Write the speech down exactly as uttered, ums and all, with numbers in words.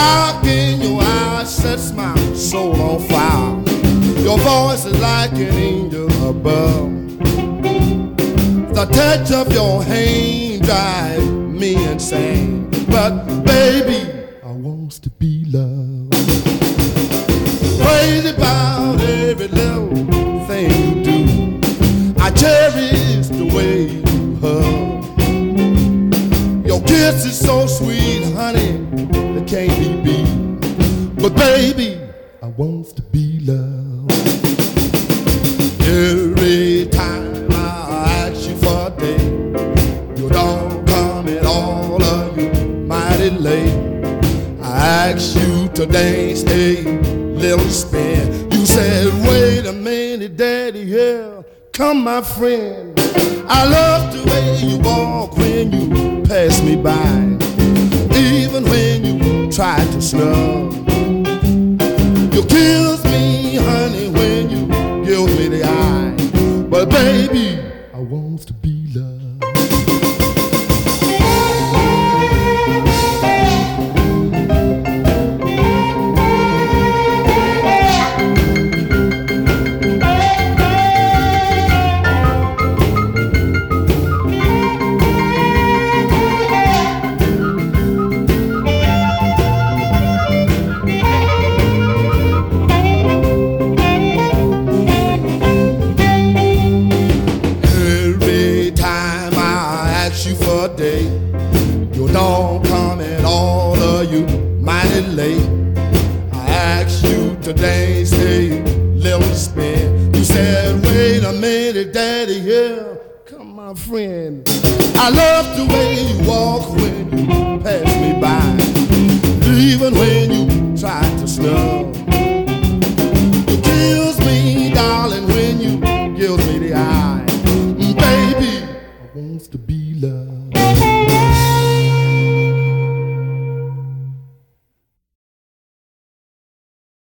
look in your eyes sets my soul on fire. Your voice is like an angel above. The touch of your hand drives me insane. But baby, I want to be loved. Crazy about every little thing you do. I cherish the way you hug. Your kiss is so sweet, honey, it can't be beat. But baby, I want to be loved. Every time I ask you for a date, you don't come at all, or you mighty late. I asked you to dance a little spin. You said, wait a minute, daddy, here come my friend. I love the way you walk when you pass me by, even when you try to snub. You kiss me, honey, when you give me the eye. But baby, I want to be loved. You don't come at all, or you mighty late. I asked you to dance a little spin. You said, wait a minute, daddy, here come my friend. I love the way you walk when you pass me by, even when you try to snub. You kiss me, darling, when you give me the eye. Baby, I want to be loved.